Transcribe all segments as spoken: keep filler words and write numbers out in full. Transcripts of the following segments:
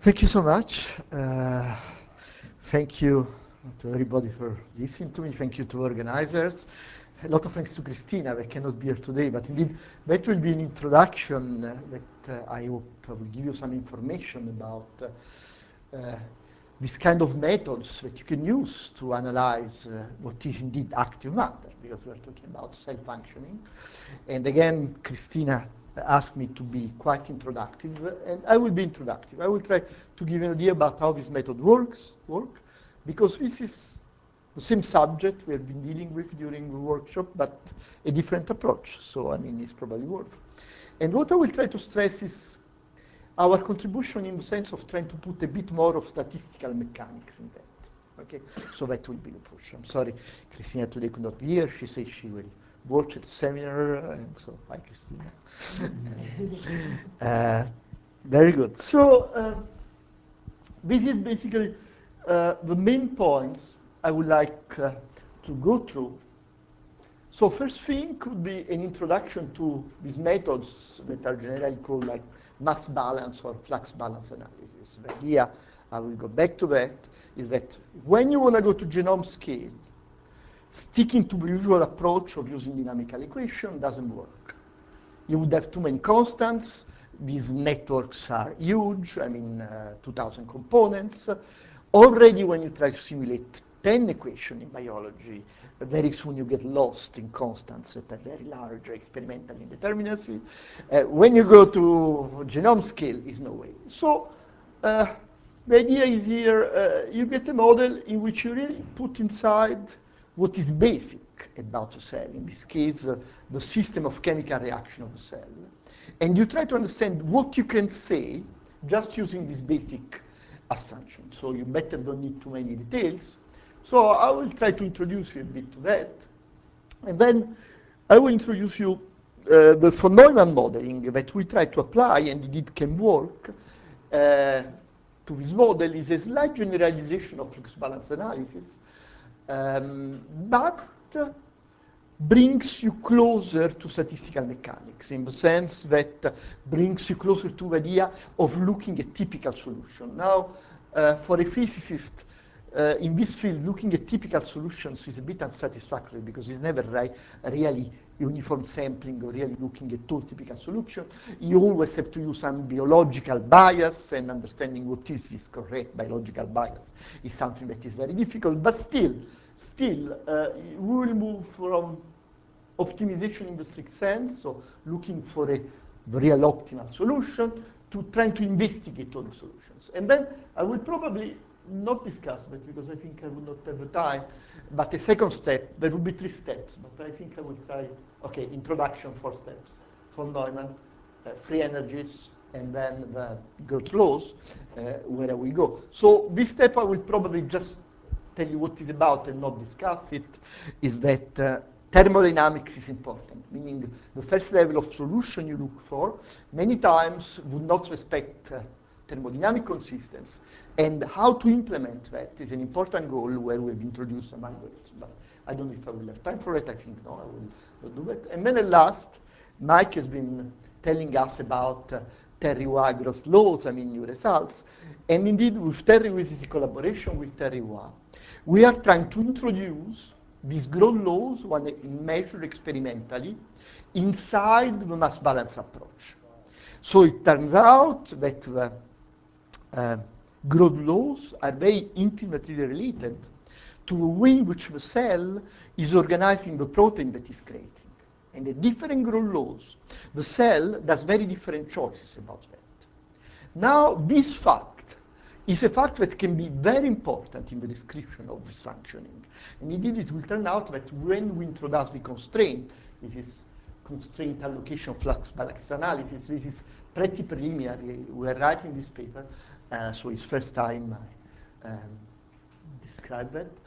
Thank you so much. Uh, thank you to everybody for listening to me. Thank you to organizers. A lot of thanks to Christina, that cannot be here today, but indeed that will be an introduction uh, that uh, I hope will give you some information about uh, uh, this kind of methods that you can use to analyze uh, what is indeed active matter, because we're talking about cell functioning. And again, Christina asked me to be quite introductive, and I will be introductive. I will try to give you an idea about how this method works, work, because this is the same subject we have been dealing with during the workshop, but a different approach. So, I mean, it's probably worth. And what I will try to stress is our contribution in the sense of trying to put a bit more of statistical mechanics in that. Okay, so that will be the push. I'm sorry, Christina today could not be here. She said she will watch at the seminar, and so hi, Christina. uh, very good. So uh, this is basically uh, the main points I would like uh, to go through. So first thing could be an introduction to these methods that are generally called like mass balance or flux balance analysis. The idea, I will go back to that, is that when you want to go to genome scale, sticking to the usual approach of using dynamical equation doesn't work. You would have too many constants. These networks are huge, I mean, uh, two thousand components. Already when you try to simulate ten equations in biology, very soon you get lost in constants that are very large, experimental indeterminacy. Uh, when you go to genome scale, is no way. So uh, the idea is here, uh, you get a model in which you really put inside what is basic about a cell, in this case, uh, the system of chemical reaction of the cell. And you try to understand what you can say just using this basic assumption. So you better don't need too many details. So I will try to introduce you a bit to that. And then I will introduce you uh, the von Neumann modeling that we try to apply, and indeed can work. Uh, to this model is a slight generalization of flux balance analysis, um, but brings you closer to statistical mechanics in the sense that brings you closer to the idea of looking at typical solution. Now, uh, for a physicist, uh, in this field, looking at typical solutions is a bit unsatisfactory because it's never right, really uniform sampling or really looking at all typical solutions. You always have to use some biological bias, and understanding what is this correct biological bias is something that is very difficult, but still, still, uh, we will move from optimization in the strict sense, so looking for a real optimal solution, to trying to investigate all the solutions. And then I will probably not discuss that because I think I would not have the time, but a second step, there will be three steps, but I think I will try, okay, introduction, four steps, von Neumann, uh, free energies, and then the Groth laws, uh, where we go. So this step I will probably just tell you what it's about and not discuss it, is that uh, thermodynamics is important, meaning the first level of solution you look for many times would not respect uh, thermodynamic consistency. And how to implement that is an important goal where we've introduced some algorithms. But I don't know if I will have time for it. I think no, I will not do it. And then at last, Mike has been telling us about uh, Terry Roy Groth laws, I mean, new results. And indeed, with Terry, this is a collaboration with Terry Roy. We are trying to introduce these Groth laws, one measured experimentally, inside the mass balance approach. So it turns out that the uh, Groth laws are very intimately related to the way in which the cell is organizing the protein that is creating. And the different Groth laws, the cell does very different choices about that. Now, this fact is a fact that can be very important in the description of this functioning. And indeed, it will turn out that when we introduce the constraint, this is constraint allocation flux balance analysis, this is pretty preliminary. We are writing this paper, uh, so it's first time I um, describe it.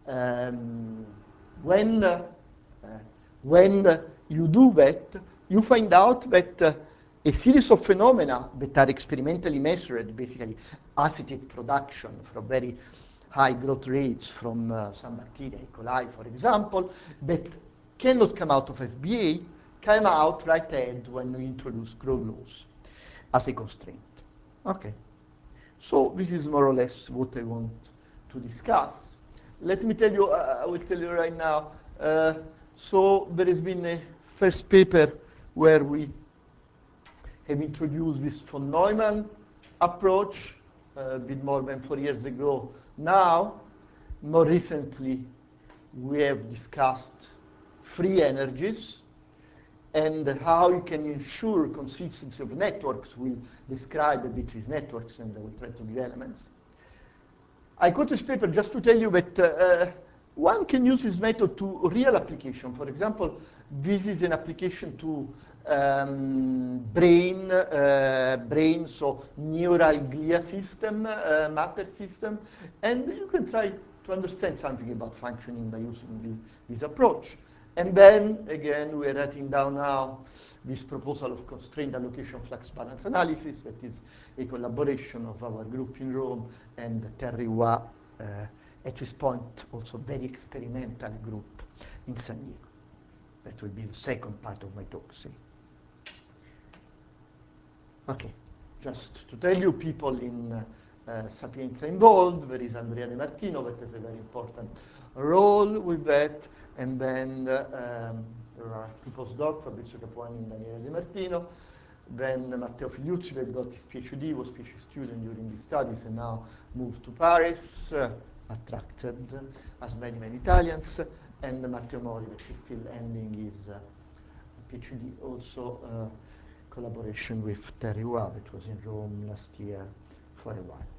Um, when uh, uh, when uh, you do that, you find out that uh, a series of phenomena that are experimentally measured, basically acetate production from very high growth rates from uh, some bacteria, E. coli, for example, that cannot come out of F B A, come out right ahead when we introduce Groth laws as a constraint. Okay. So this is more or less what I want to discuss. Let me tell you, uh, I will tell you right now. Uh, so there has been a first paper where we have introduced this von Neumann approach uh, a bit more than four years ago. Now, more recently, we have discussed free energies and how you can ensure consistency of networks. We'll describe a bit these networks and I will try to give elements. I quote this paper just to tell you that uh, one can use this method to real application. For example, this is an application to um, brain, uh, brain, so neural glia system, uh, matter system, and you can try to understand something about functioning by using this, this approach. And then, again, we're writing down now this proposal of constrained allocation flux balance analysis, that is a collaboration of our group in Rome and Terry Hua, uh, at this point, also very experimental group in San Diego. That will be the second part of my talk, see. Okay, just to tell you, people in uh, uh, Sapienza involved, there is Andrea De Martino, that has a very important role with that, and then uh, um, there are two postdocs, Fabrizio Capuani and Daniele De Martino, then Matteo Figliuzzi, that got his PhD, was PhD student during his studies, and now moved to Paris, uh, attracted as many, many Italians, and Matteo Mori, that is still ending his uh, PhD, also uh, collaboration with Terry Hua, that was in Rome last year for a while.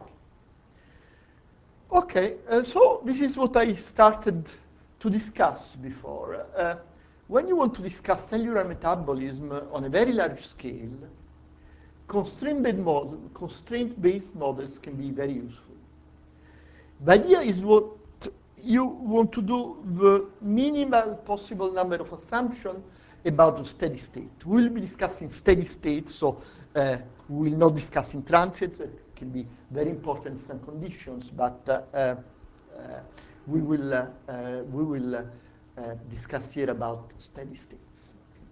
Okay, uh, so this is what I started to discuss before. Uh, when you want to discuss cellular metabolism on a very large scale, constraint-based model, constraint-based models can be very useful. The idea is what you want to do the minimal possible number of assumptions about the steady state. We'll be discussing steady state, so uh, we will not discuss in transients. That can be very important in some conditions, but uh, uh, we will, uh, uh, we will uh, uh, discuss here about steady states.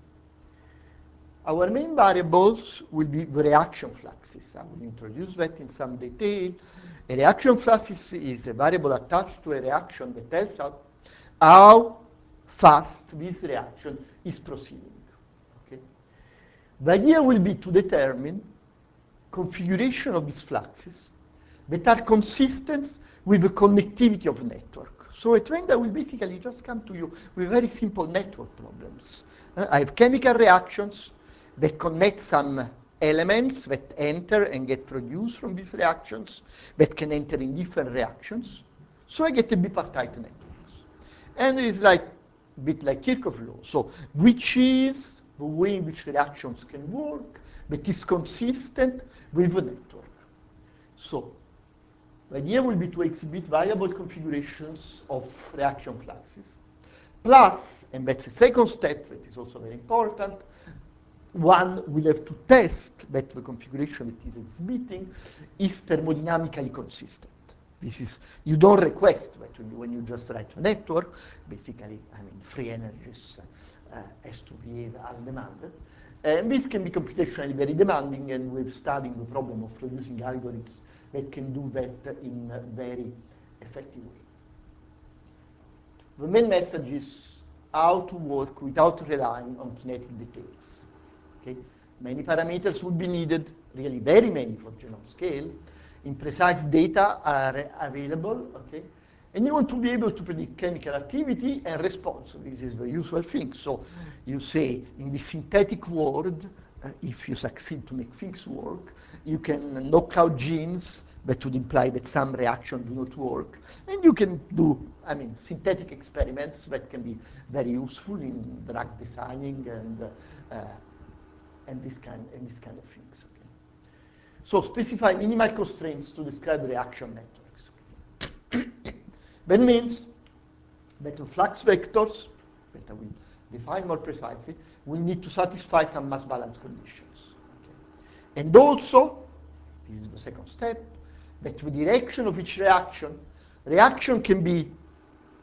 Our main variables will be the reaction fluxes. I will introduce that in some detail. A reaction flux is, is a variable attached to a reaction that tells us how fast this reaction is proceeding. Okay? The idea will be to determine configuration of these fluxes that are consistent with the connectivity of the network. So at the end, I will basically just come to you with very simple network problems. Uh, I have chemical reactions that connect some elements that enter and get produced from these reactions that can enter in different reactions. So I get a bipartite networks. And it's like a bit like Kirchhoff law. So which is the way in which reactions can work that is consistent with the network. So the idea will be to exhibit variable configurations of reaction fluxes. Plus, and that's the second step that is also very important, one will have to test that the configuration it is exhibiting is thermodynamically consistent. This is, you don't request that when you, when you just write a network, basically, I mean, free energies uh, has to behave as demanded. And this can be computationally very demanding, and we're studying the problem of producing algorithms that can do that in a very effective way. The main message is how to work without relying on kinetic details. Okay? Many parameters would be needed, really very many for genome scale. Imprecise data are available, okay? And you want to be able to predict chemical activity and response. This is the usual thing. So you say, in the synthetic world, uh, if you succeed to make things work, you can knock out genes that would imply that some reaction do not work. And you can do, I mean, synthetic experiments that can be very useful in drug designing and, uh, and, this, kind, and this kind of things. Okay? So specify minimal constraints to describe reaction networks. Okay? That means that the flux vectors, that I will define more precisely, will need to satisfy some mass balance conditions. Okay? And also, this is the second step, that the direction of each reaction, reaction can be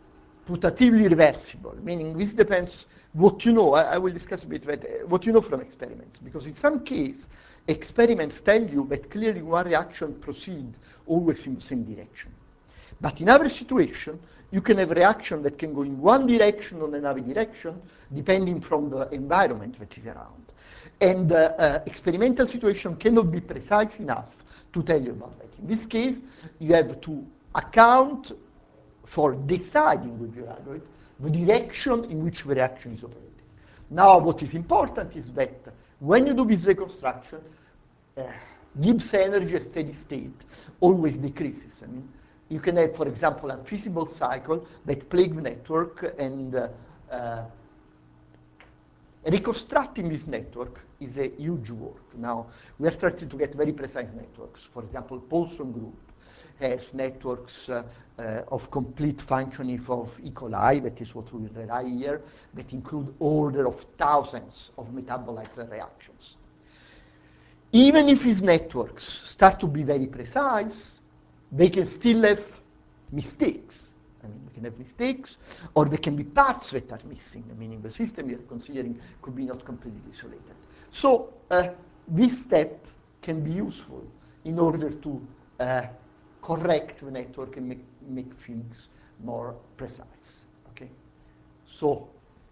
putatively reversible, meaning this depends what you know. I, I will discuss a bit that, uh, what you know from experiments, because in some case, experiments tell you that clearly one reaction proceeds always in the same direction. But in other situation, you can have a reaction that can go in one direction or another direction, depending from the environment that is around. And uh, uh, experimental situation cannot be precise enough to tell you about that. In this case, you have to account for deciding with your algorithm the direction in which the reaction is operating. Now, what is important is that when you do this reconstruction, uh, Gibbs energy at steady state always decreases. I mean, you can have, for example, a feasible cycle that plague the network, and uh, uh, reconstructing this network is a huge work. Now, we are starting to get very precise networks. For example, Paulson Group has networks uh, uh, of complete functioning of E. coli, that is what we rely here, that include order of thousands of metabolites and reactions. Even if these networks start to be very precise, they can still have mistakes. I mean, they can have mistakes, or there can be parts that are missing, meaning the system you're considering could be not completely isolated. So uh, this step can be useful in order to uh, correct the network and make, make things more precise. Okay? So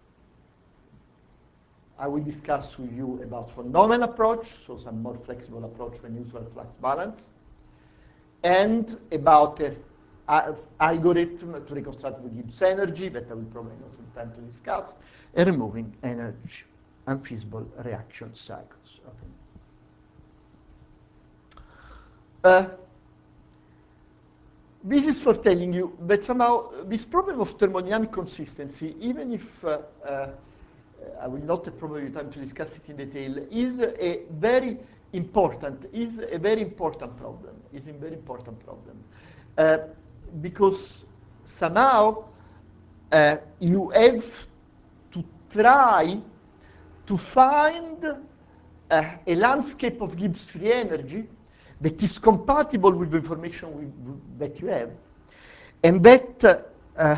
I will discuss with you about von Neumann approach, so some more flexible approach when usual flux balance, and about an algorithm to reconstruct the Gibbs energy that I will probably not have time to discuss, and removing energy, unfeasible reaction cycles. Okay. Uh, this is for telling you that somehow this problem of thermodynamic consistency, even if uh, uh, I will not have probably time to discuss it in detail, is a very important, is a very important problem, is a very important problem. Uh, because somehow uh, you have to try to find uh, a landscape of Gibbs free energy that is compatible with the information we, that you have, and that uh,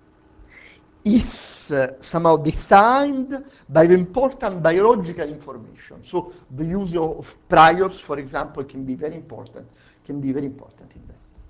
is uh, somehow designed by the important biological information. So the use of priors, for example, can be very important, can be very important in that.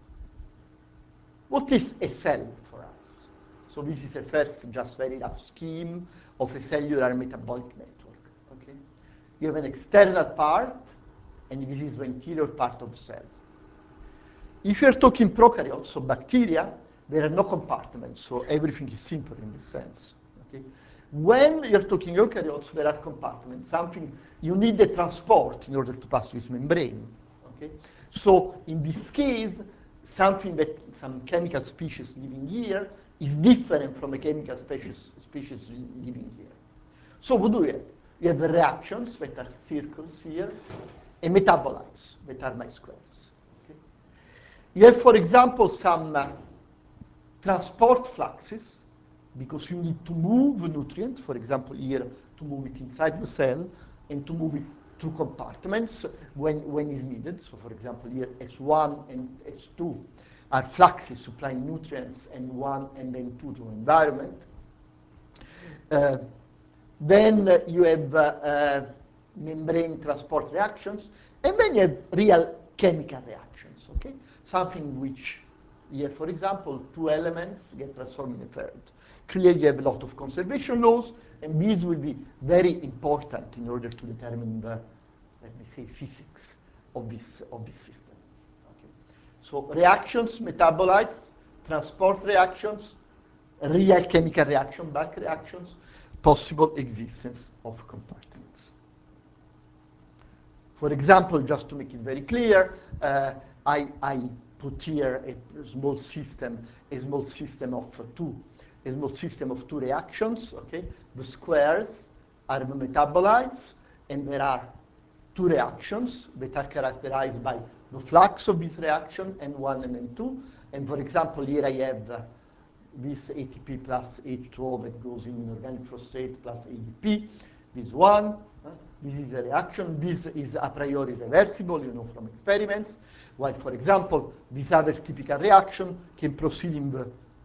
What is a cell for us? So this is a first just very rough scheme of a cellular metabolic network. Okay? You have an external part, and this is the interior part of the cell. If you're talking prokaryotes, so bacteria, there are no compartments, so everything is simple in this sense. Okay? When you're talking eukaryotes, there are compartments, something you need the transport in order to pass this membrane. Okay? So in this case, something that some chemical species living here is different from a chemical species, species living here. So what do we have? You have the reactions that are circles here, and metabolites that are my squares. Okay? You have, for example, some uh, transport fluxes, because you need to move a nutrient, for example, here, to move it inside the cell, and to move it through compartments when, when is needed. So, for example, here, S one and S two are fluxes supplying nutrients, and one and then two to the environment. Uh, then uh, you have uh, uh, membrane transport reactions, and then you have real chemical reactions, okay? Something which, here, for example, two elements get transformed in a third. Clearly, you have a lot of conservation laws, and these will be very important in order to determine the, let me say, physics of this, of this system. Okay. So reactions, metabolites, transport reactions, real chemical reaction, bulk reactions, possible existence of compartments. For example, just to make it very clear, uh, I, I put here a small system, a small system of two, a small system of two reactions. Okay, the squares are the metabolites, and there are two reactions that are characterized by the flux of this reaction, N one and N two. And for example, here I have uh, this A T P plus H two O that goes in organic phosphate plus A D P. This one. Uh, this is a reaction. This is a priori reversible, you know, from experiments. While, for example, this other typical reaction can proceed in the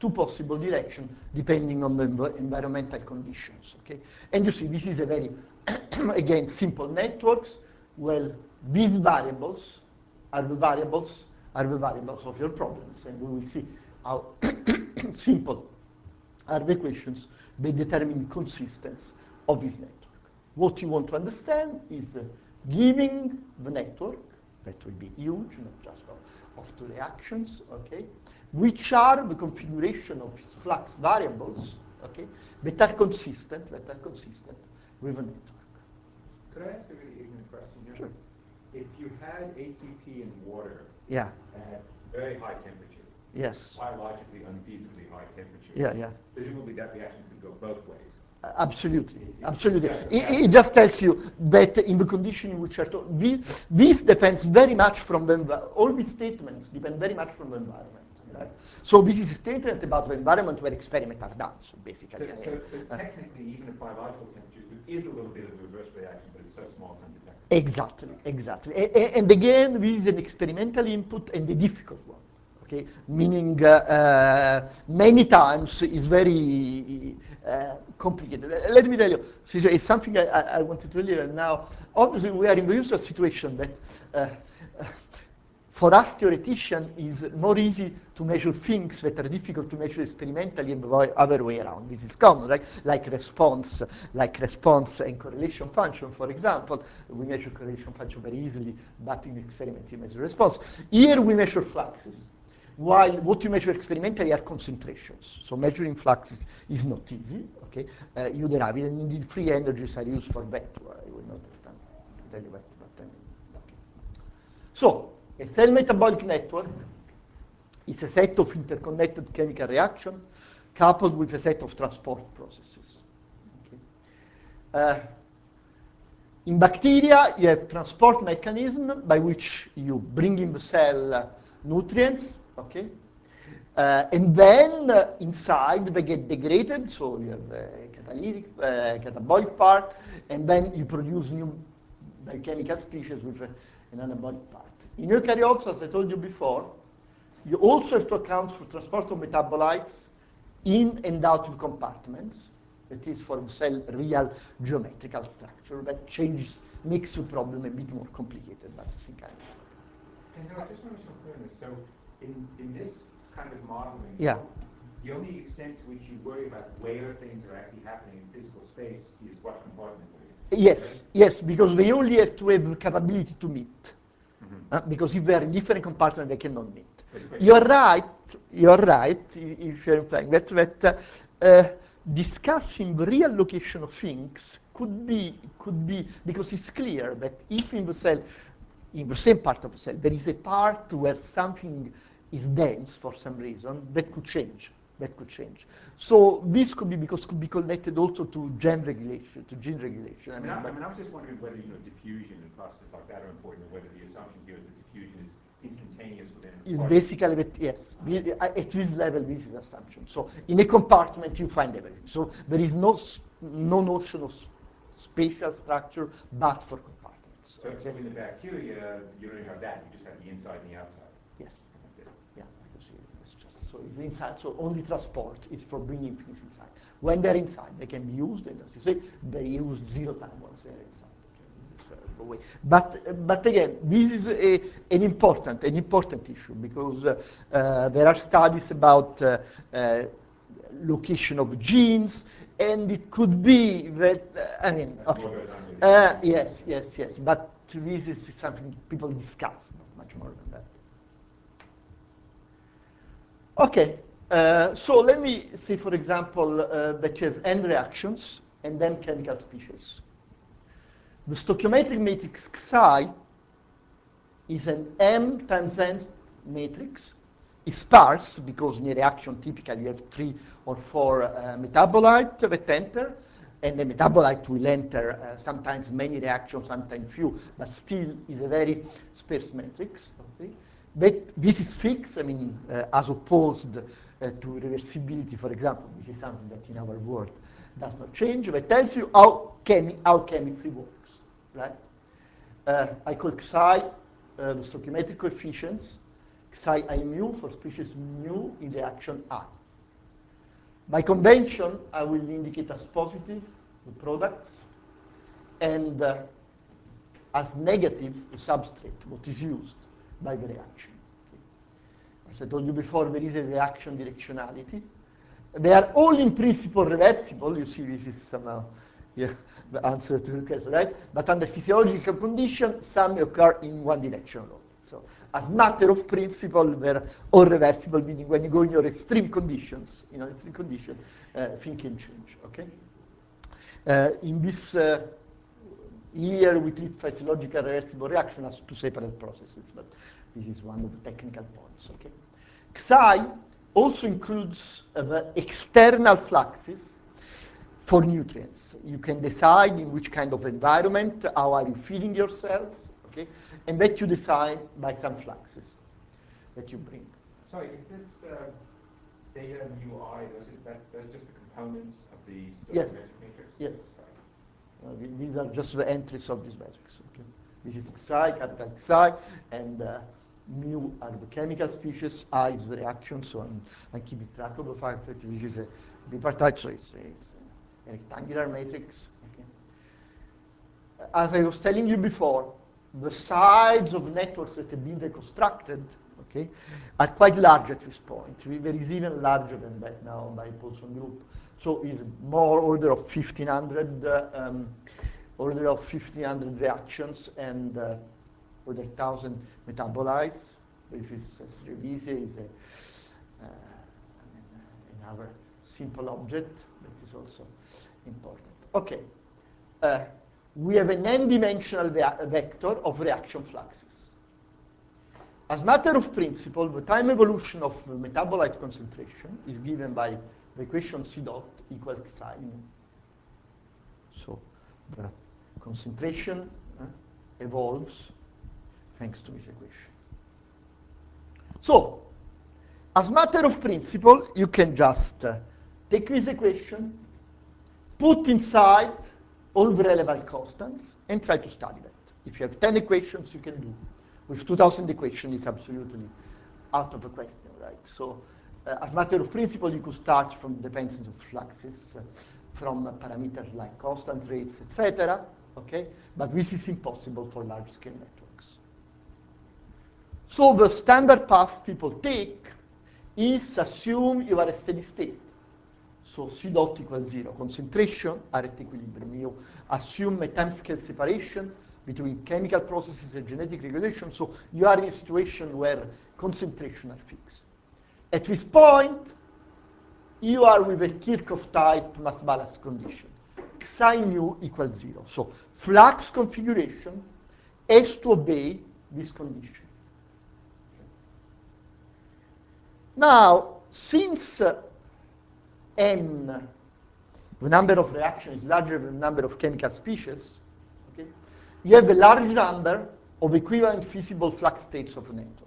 two possible directions depending on the env environmental conditions, okay? And you see, this is a very, again, simple networks. Well, these variables are the variables, are the variables of your problems, and we will see how simple are the equations that determine consistency of this network. What you want to understand is uh, giving the network, that will be huge, not just of, of two reactions, okay, which are the configuration of flux variables, okay, that are consistent, that are consistent with the network. Could I ask a really ignorant question here? Sure. If you had A T P in water Yeah. at very high temperature, Yes. biologically unfeasibly high temperature, Yeah, yeah. presumably that reaction could go both ways. Uh, Absolutely, It- absolutely. it's just a It, fact. it just tells you that in the condition in which are to, this, this depends very much from the envi- all these statements depend very much from the environment. Right? So this is a statement about the environment where experiments are done. So basically, So, I mean, so, so uh, technically, even at biological temperatures, there is a little bit of a reverse reaction, but it's so small it's undetectable. exactly, exactly. A- a- and again, this is an experimental input and a difficult one. Okay, meaning uh, uh, many times is very uh, complicated. Uh, Let me tell you, Cesar, it's something I, I, I want to tell you now. Obviously, we are in the usual situation that uh, uh, for us theoreticians is more easy to measure things that are difficult to measure experimentally and the way- other way around. This is common, right? Like response, like response and correlation function, for example. We measure correlation function very easily, but in experiment you measure response. Here we measure fluxes, while what you measure experimentally are concentrations. So measuring fluxes is not easy, okay? Uh, you derive it, and indeed free energies are used for that. I will not have time to tell you that, but um, okay. So, a cell metabolic network is a set of interconnected chemical reactions coupled with a set of transport processes. Okay. Uh, in bacteria, you have transport mechanism by which you bring in the cell uh, nutrients, okay? Uh, and then uh, inside they get degraded, so you have a catalytic, uh, catabolic part, and then you produce new biochemical species with uh, an anabolic part. In eukaryotes, as I told you before, you also have to account for transport of metabolites in and out of compartments. That is for the cell real geometrical structure that changes, makes the problem a bit more complicated, but I think I And no, I just want to be so clear on this. So in, in this kind of modeling, Yeah. the only extent to which you worry about where things are actually happening in physical space is what compartment they're in. Yes, Right? yes, because they only have to have the capability to meet. Mhm. Uh, because if they are in different compartments, they cannot meet. But the question You're is- right, you're right, i- if you're implying that, that uh, discussing the real location of things could be, could be, because it's clear that if in the cell, in the same part of the cell, there is a part where something is dense for some reason, that could change. That could change. So this could be because could be connected also to gene regulation, to gene regulation. I I mean, mean, I, but I mean, I was just wondering whether, you know, diffusion and processes like that are important, or whether the assumption here is that diffusion is instantaneous within a is particle. basically that, yes, we- at this level, this is assumption. So in a compartment, you find everything. So there is no, s- no notion of s- spatial structure, but for compartments. So, okay? so in the bacteria, you don't have that, you just have the inside and the outside. Yes, That's it. yeah, because it's just, so it's inside, so only transport is for bringing things inside. When they're inside, they can be used, and as you say, they're used zero time once they're inside. Okay, this is uh, the way. But, but again, this is a, an important, an important issue, because uh, uh, there are studies about uh, uh, location of genes, and it could be that, uh, I mean, That's okay. more goes on with Uh, the- yes, yes, yes, but this is something people discuss, not much more than that. Okay, uh, so let me say, for example, uh, that you have N reactions and then chemical species. The stoichiometric matrix Xi is an M times N matrix. It's sparse because in a reaction typically you have three or four uh, metabolites that enter, and the metabolite will enter uh, sometimes many reactions, sometimes few, but still is a very sparse matrix. Okay? But this is fixed, I mean, uh, as opposed uh, to reversibility, for example. This is something that in our world does not change, but tells you how, chemi how chemistry works, right? Uh, I call Xi uh, the stoichiometric coefficients, Xi I mu for species mu in reaction I. By convention, I will indicate as positive the products, and uh, as negative the substrate, what is used by the reaction. Okay. As I told you before, there is a reaction directionality. They are all in principle reversible. You see, this is somehow yeah, the answer to the question, right? But under physiological conditions, some occur in one direction only. So, as matter of principle, they're all reversible, meaning when you go in your extreme conditions, in an extreme condition, uh, things can change, okay? Uh, in this uh, here, we treat physiological reversible reaction as two separate processes, but this is one of the technical points, okay? Xi also includes uh, the external fluxes for nutrients. You can decide in which kind of environment, how are you feeding your cells, okay? And that you decide by some fluxes that you bring. Sorry, is this uh, zeta mu I, those are, that, those are just the components of the Yes. stoichiometric matrix? Yes. Uh, these are just the entries of this matrix. Okay? This is Xi, capital Xi, and uh, mu are the chemical species, I is the reaction, so I'm, I'm keeping track of the fact that this is a bipartite, so it's, it's a rectangular matrix. Okay? As I was telling you before, the sides of networks that have been reconstructed, okay, are quite large at this point. There is even larger than that now by Paulson group. So it's more order of fifteen hundred, uh, um, order of fifteen hundred reactions and uh, order one thousand metabolites. If it's as Revisi is a, uh, another simple object that is also important. Okay. Uh, we have an n-dimensional ve vector of reaction fluxes. As matter of principle, the time evolution of metabolite concentration is given by the equation C dot equals psi mu. So the concentration uh, evolves thanks to this equation. So, as matter of principle, you can just uh, take this equation, put inside all the relevant constants, and try to study that. If you have ten equations, you can do. With two thousand equations, it's absolutely out of the question, right? So, uh, as matter of principle, you could start from dependence of fluxes, uh, from uh, parameters like constant rates, et cetera. Okay? But this is impossible for large-scale networks. So the standard path people take is assume you are a steady state. So C dot equals zero. Concentration are at equilibrium. You assume a time-scale separation between chemical processes and genetic regulation. So you are in a situation where concentration are fixed. At this point, you are with a Kirchhoff-type mass balance condition. Psi mu equals zero. So flux configuration has to obey this condition. Now, since uh, n, the number of reactions is larger than the number of chemical species, okay, you have a large number of equivalent feasible flux states of a network.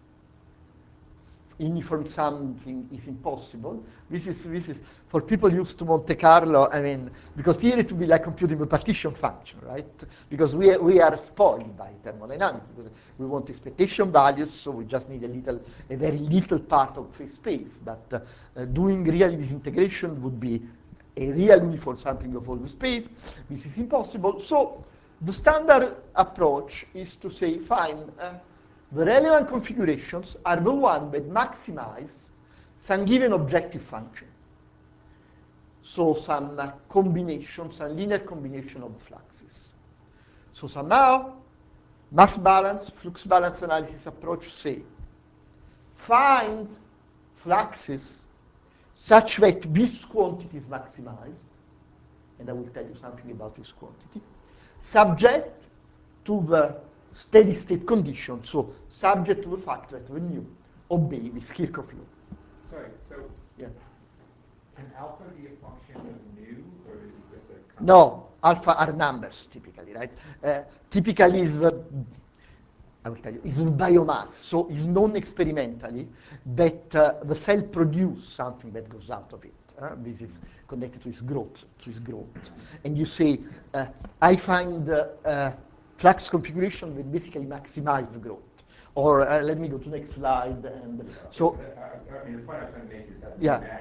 Uniform something is impossible. This is, this is, for people used to Monte Carlo, I mean, because here it would be like computing the partition function, right? Because we, we are spoiled by thermodynamics, because we want expectation values, so we just need a little, a very little part of phase space. But uh, uh, doing really this integration would be a real uniform sampling of all the space. This is impossible. So the standard approach is to say, fine, uh, the relevant configurations are the ones that maximize some given objective function. So some uh, combination, some linear combination of fluxes. So somehow, mass balance, flux balance analysis approach say, find fluxes such that this quantity is maximized, and I will tell you something about this quantity, subject to the steady state condition, so subject to the fact that the nu obey this Kirchhoff law. Sorry, so Yeah. can alpha be a function of nu, or is it just a constant? No, alpha are numbers typically, right? Uh, typically is the, I will tell you, is the biomass, so it's known experimentally that uh, the cell produce something that goes out of it. Uh, this is connected to its growth, to its growth. And you say, uh, I find uh, uh, flux configuration that basically maximize the growth. Or uh, let me go to the next slide. And Yeah, so, uh, I mean, the point I was trying to make is that yeah. Max is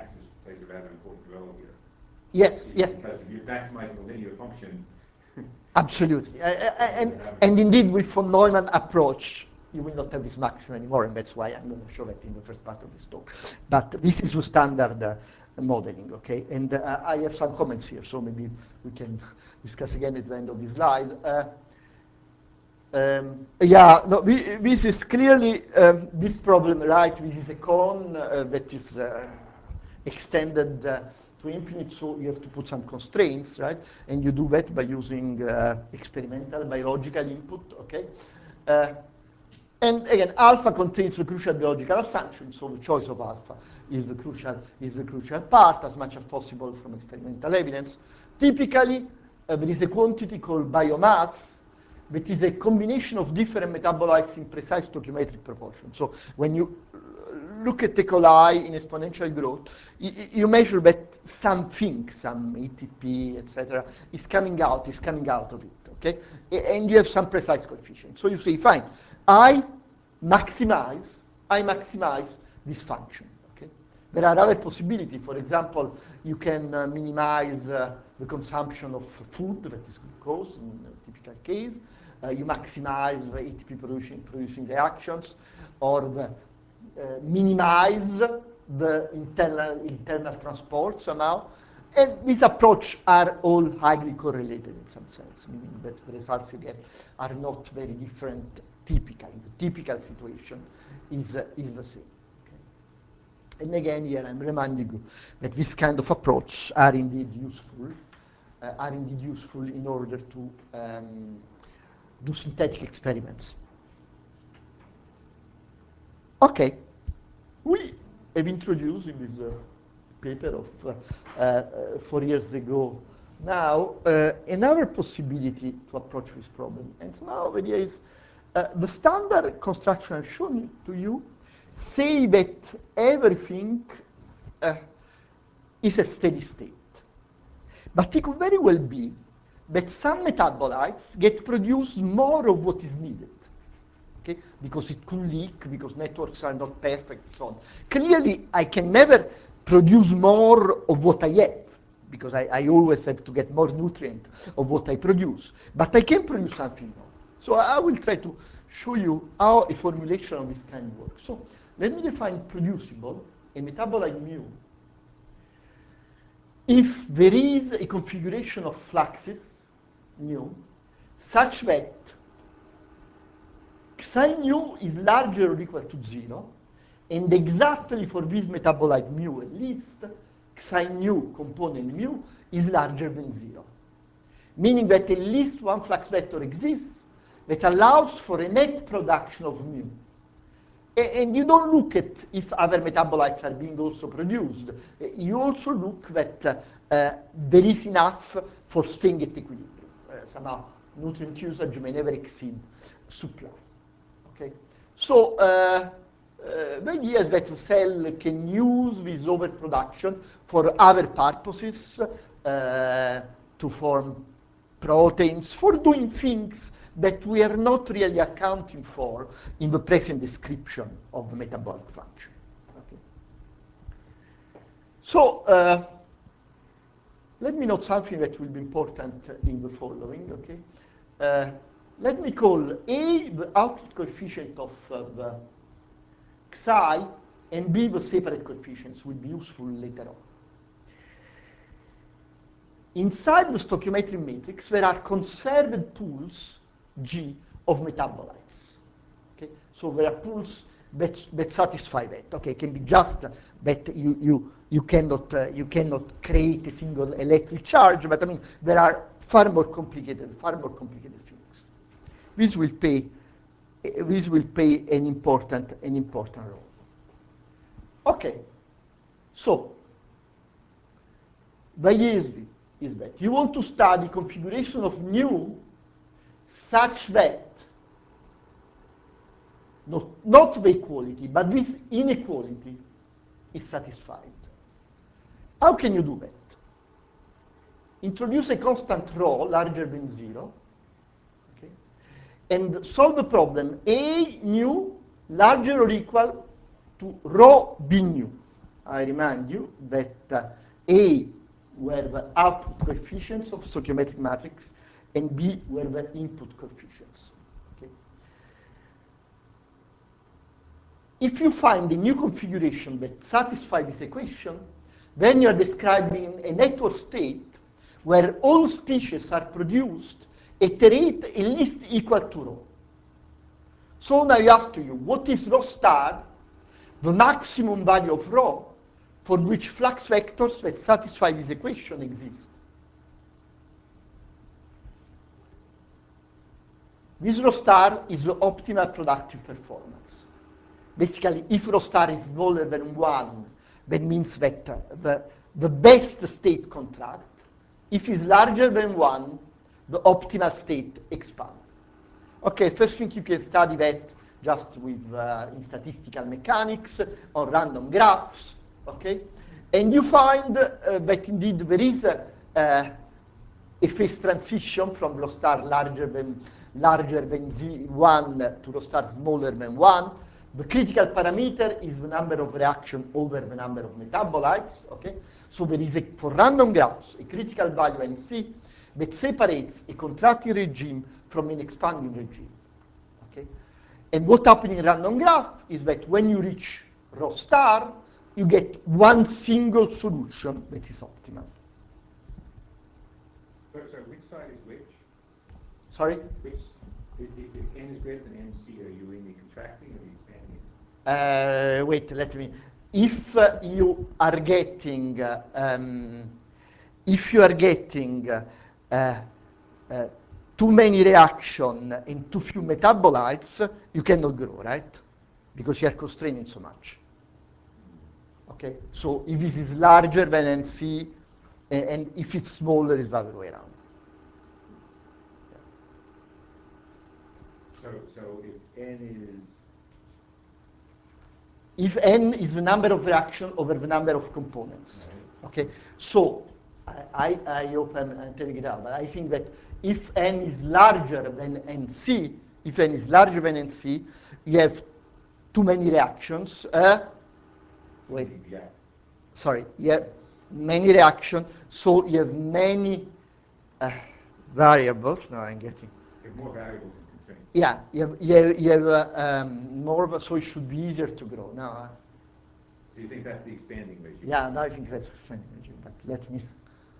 plays a rather important role here. Yes, yes. Because if you're maximizing a linear function, Absolutely. Uh, and, and indeed, with von Neumann approach, you will not have this maximum anymore, and that's why I'm going to show that in the first part of this talk. But this is the standard uh, modeling, okay? And uh, I have some comments here, so maybe we can discuss again at the end of this slide. Uh, um, yeah, no, we, this is clearly um, this problem, right? This is a cone uh, that is uh, extended uh, to infinite, so you have to put some constraints, right? And you do that by using uh, experimental biological input, okay? Uh, and again, alpha contains the crucial biological assumption, so the choice of alpha is the crucial, is the crucial part, as much as possible from experimental evidence. Typically, uh, there is a quantity called biomass, that is a combination of different metabolites in precise stoichiometric proportion. So when you look at E. coli in exponential growth, you measure that something, some A T P, et cetera, is coming out, is coming out of it, okay? And you have some precise coefficient. So you say, fine, I maximize, I maximize this function, okay? There are other possibilities. For example, you can uh, minimize uh, the consumption of food, that is glucose in a typical case. Uh, you maximize the A T P producing, producing reactions, or the Uh, minimize the internal, internal transport somehow. And these approaches are all highly correlated in some sense, meaning that the results you get are not very different typically. The typical situation is, uh, is the same. Okay? And again, here I'm reminding you that this kind of approach are indeed useful, uh, are indeed useful in order to um, do synthetic experiments. Okay. We have introduced in this uh, paper of uh, uh, four years ago now uh, another possibility to approach this problem. And so now the idea is uh, the standard construction I've shown to you say that everything uh, is a steady state. But it could very well be that some metabolites get produced more of what is needed. Okay? Because it could leak, because networks are not perfect, and so on. Clearly, I can never produce more of what I have, because I, I always have to get more nutrient of what I produce. But I can produce something more. So I will try to show you how a formulation of this kind works. So let me define producible, a metabolite mu, if there is a configuration of fluxes, mu, such that psi mu is larger or equal to zero, and exactly for this metabolite mu at least, psi mu component mu is larger than zero. Meaning that at least one flux vector exists that allows for a net production of mu. And you don't look at if other metabolites are being also produced. You also look that uh, uh, there is enough for staying at equilibrium. Uh, somehow, nutrient usage may never exceed supply. Okay? So uh, uh, the idea is that the cell can use this overproduction for other purposes, uh, to form proteins, for doing things that we are not really accounting for in the present description of the metabolic function. Okay. So uh, let me note something that will be important in the following. Okay. Uh, let me call A the output coefficient of uh, the psi, and B the separate coefficients will be useful later on. Inside the stoichiometric matrix, there are conserved pools G of metabolites. Okay? So there are pools that, that satisfy that. Okay, it can be just that you, you, you, cannot, uh, you cannot create a single electric charge, but I mean, there are far more complicated, far more complicated things. This will play, this will play an important, an important role. Okay, so the idea is, is that you want to study configuration of mu such that not, not the equality, but this inequality is satisfied. How can you do that? Introduce a constant rho larger than zero, okay, and solve the problem A mu larger or equal to rho B nu. I remind you that uh, A were the output coefficients of stoichiometric matrix, and B were the input coefficients. Okay. If you find a new configuration that satisfies this equation, then you are describing a network state where all species are produced at a rate at least equal to rho. So now I ask you, what is rho star, the maximum value of rho, for which flux vectors that satisfy this equation exist? This rho star is the optimal productive performance. Basically, if rho star is smaller than one, that means that uh, the, the best state contract. If it's larger than one, the optimal state expands. Okay, first thing you can study that just with uh, in statistical mechanics or random graphs, okay? And you find uh, that indeed there is a, uh, a phase transition from rho star larger than larger than z one to rho star smaller than one. The critical parameter is the number of reactions over the number of metabolites, okay? So there is, a, for random graphs, a critical value N C that separates a contracting regime from an expanding regime, okay? And what happens in random graph is that when you reach rho star, you get one single solution that is optimal. So, so which side is which? Sorry? Which, if, if, if n is greater than N C, are you in the contracting or the expanding? Uh, wait, let me. If uh, you are getting, uh, um, if you are getting uh, uh, too many reactions and too few metabolites, you cannot grow, right? Because you are constraining so much. Okay, so if this is larger than N C, and, and if it's smaller, it's the other way around. So, so if n is If n is the number of reactions over the number of components. right. Okay, so I, I, I hope I'm, I'm telling it out, but I think that if n is larger than N C, if n is larger than N C, you have too many reactions. Uh, wait, Yeah. sorry, you have many reactions, so you have many uh, variables. No, I'm getting. You have more variables and constraints. Yeah, you have, you have, you have uh, um, more of a, so it should be easier to grow. Now, uh, So you think that's the expanding regime? yeah, now I think that's expanding regime, but let me.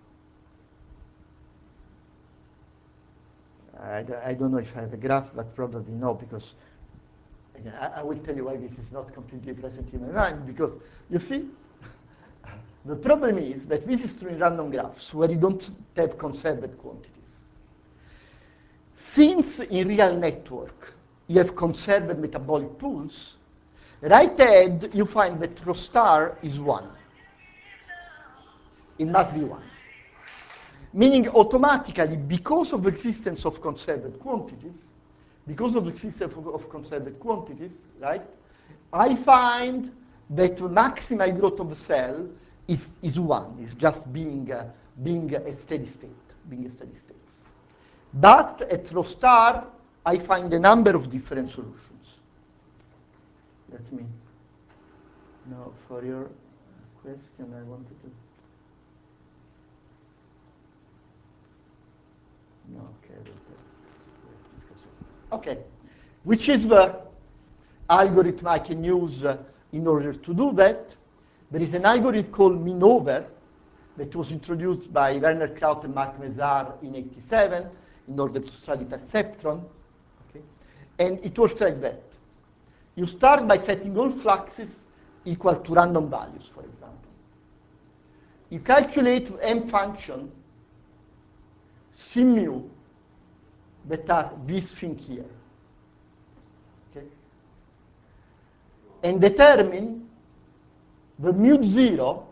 I, d- I don't know if I have a graph, but probably no, because again, I, I will tell you why this is not completely present in my mind, because you see, the problem is that this is true in random graphs where you don't have conserved quantities. Since in real network you have conserved metabolic pools, right ahead you find that rho star is one. It must be one. Meaning automatically, because of the existence of conserved quantities, because of the existence of, of conserved quantities, right, I find that the maximal growth of the cell is, is one, is just being, uh, being a steady state, being a steady state. But at rho star, I find a number of different solutions. Let me, now for your question, I wanted to. No, okay, I will tell you. We have to discuss it. Okay, which is the algorithm I can use uh, in order to do that? There is an algorithm called MinOver that was introduced by Werner Kraut and Marc Mézard in eighty-seven in order to study perceptron. Okay? And it works like that. You start by setting all fluxes equal to random values, for example. You calculate M function C mu that are this thing here. Okay? And determine the mu zero,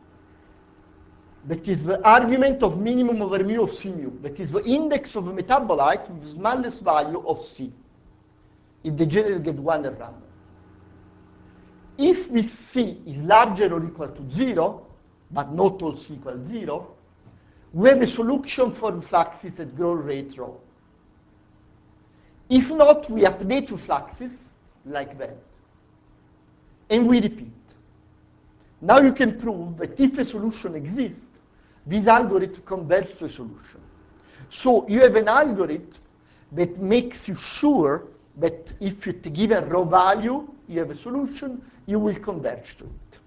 that is the argument of minimum over mu of C mu, that is the index of a metabolite with the smallest value of C, if the general get one at random. If this C is larger or equal to zero, but not all C equals zero, we have a solution for the fluxes at growth rate rho. If not, we update the fluxes like that, and we repeat. Now you can prove that if a solution exists, this algorithm converges to a solution. So you have an algorithm that makes you sure that if you give a raw value, you have a solution, you will converge to it.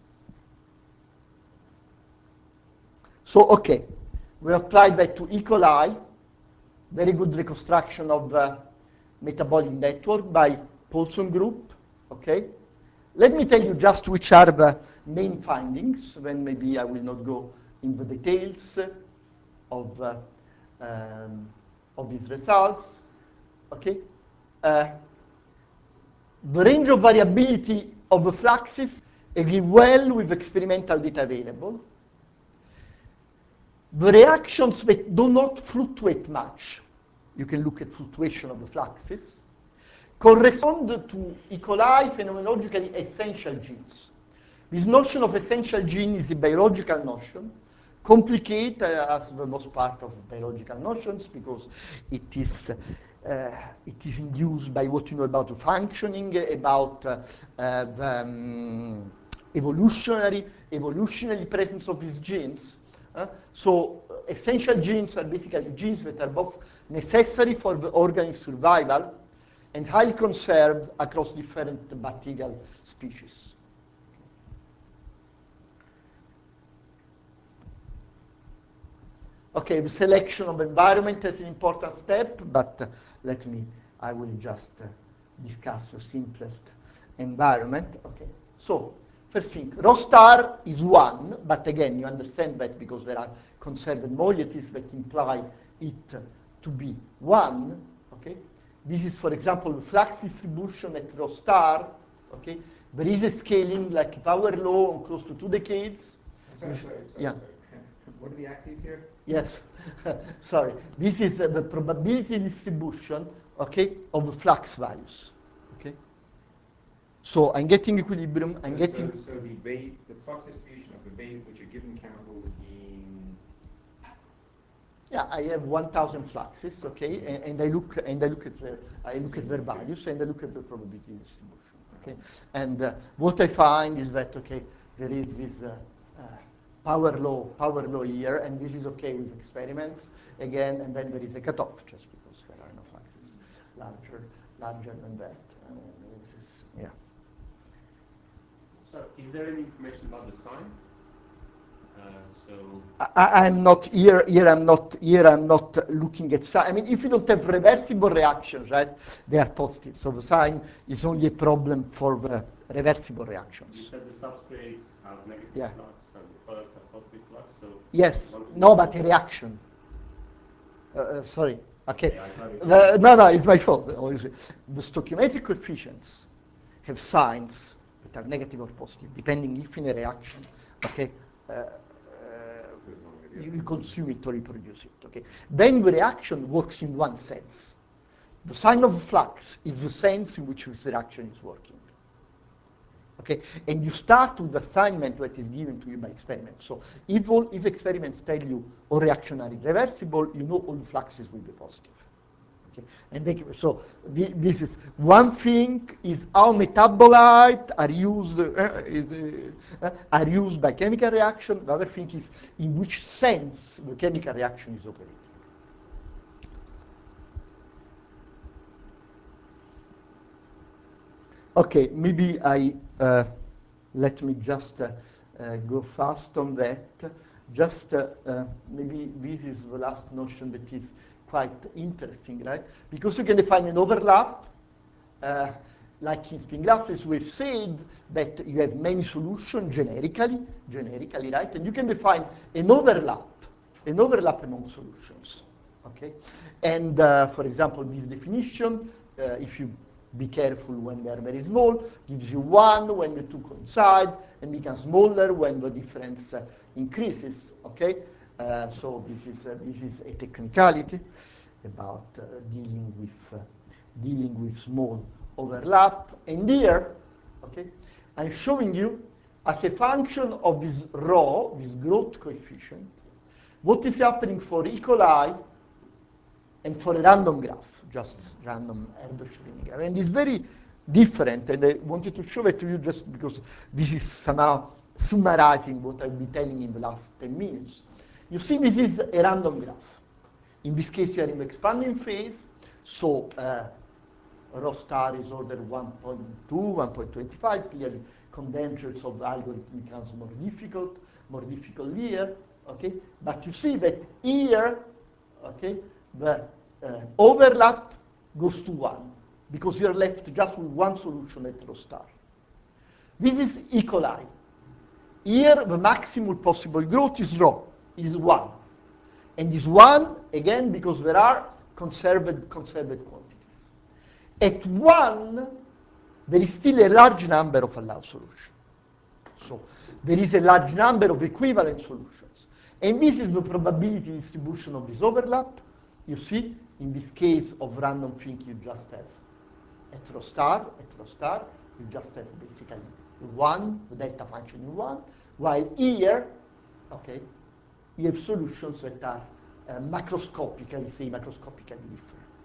So, okay, we applied that to E. coli, very good reconstruction of uh, metabolic network by Paulson group, okay? Let me tell you just which are the main findings, then maybe I will not go into the details of, uh, um, of these results, okay? Uh, the range of variability of the fluxes agree well with experimental data available. The reactions that do not fluctuate much, you can look at fluctuation of the fluxes, correspond to E. coli phenomenologically essential genes. This notion of essential gene is a biological notion, complicated uh, as the most part of biological notions because it is, uh, it is induced by what you know about the functioning, about uh, uh, the um, evolutionary, evolutionary presence of these genes. Uh, so uh, essential genes are basically genes that are both necessary for the organism's survival and highly conserved across different bacterial species. Okay, the selection of environment is an important step, but uh, let me, I will just uh, discuss the simplest environment. Okay, so first thing, rho star is one, but again, you understand that because there are conserved moieties that imply it to be one, okay? This is, for example, the flux distribution at rho star, okay? There is a scaling like power law on close to two decades. Sorry, sorry, sorry, yeah. sorry. What are the axes here? Yes, sorry. This is uh, the probability distribution, okay, of the flux values, okay? So I'm getting equilibrium, I'm so, getting... So, so the, Bay, the flux distribution of the Bayes, which are given chemical in... Yeah, I have one thousand fluxes, okay, and, and I look and I look at their I look at their values and I look at the probability distribution, okay. And uh, what I find is that okay, there is this uh, uh, power law, power law here, and this is okay with experiments again, and then there is a cutoff just because there are no fluxes larger larger than that. Uh, this is, yeah. So, is there any information about the sign? Uh, so I, I'm not here. Here I'm not. Here I'm not looking at sign. I mean, if you don't have reversible reactions, right, they are positive. So the sign is only a problem for the reversible you reactions. said the substrates have negative Yeah. flux and the products have positive flux. So Yes. one- No, but a reaction. Uh, uh, sorry. Okay. Okay, I thought it The, no, no, it's my fault. Obviously. The stoichiometric coefficients have signs that are negative or positive, depending if in a reaction. Okay. Uh, uh, you, you consume it or you produce it. Okay. Then the reaction works in one sense. The sign of flux is the sense in which this reaction is working. Okay, and you start with the assignment that is given to you by experiment. So if all if experiments tell you all reaction are irreversible, you know all the fluxes will be positive. Okay, and they, so the, this is one thing is how metabolites are used uh, is, uh, are used by chemical reaction. The other thing is in which sense the chemical reaction is operating. Okay, maybe I uh, let me just uh, uh, go fast on that. Just uh, uh, maybe this is the last notion that is quite interesting, right? Because you can define an overlap. Uh, like in spin glasses, we've said that you have many solutions generically, generically, right? And you can define an overlap, an overlap among solutions, okay? And uh, for example, this definition, uh, if you be careful when they are very small, gives you one when the two coincide, and becomes smaller when the difference uh, increases, okay? Uh, so this is, uh, this is a technicality about uh, dealing with, uh, dealing with small overlap. And here, okay, I'm showing you as a function of this rho, this growth coefficient, what is happening for E. coli and for a random graph, just random Erdős-Rényi graph. And it's very different, and I wanted to show it to you just because this is somehow summarizing what I'll be telling in the last ten minutes. You see, this is a random graph. In this case, you are in the expanding phase, so uh, rho star is order one point two, one point two five. Clearly, condensates of the algorithm becomes more difficult, more difficult here, okay? But you see that here, okay, the uh, overlap goes to one, because you're left just with one solution at rho star. This is E. coli. Here, the maximum possible growth is rho, is one. And is one, again, because there are conserved, conserved quantities. At one, there is still a large number of allowed solutions. So there is a large number of equivalent solutions. And this is the probability distribution of this overlap. You see, in this case of random thing, you just have at rho star, at rho star, you just have basically one, the delta function in one, while here, okay, you have solutions that are uh, macroscopically, say, macroscopically different.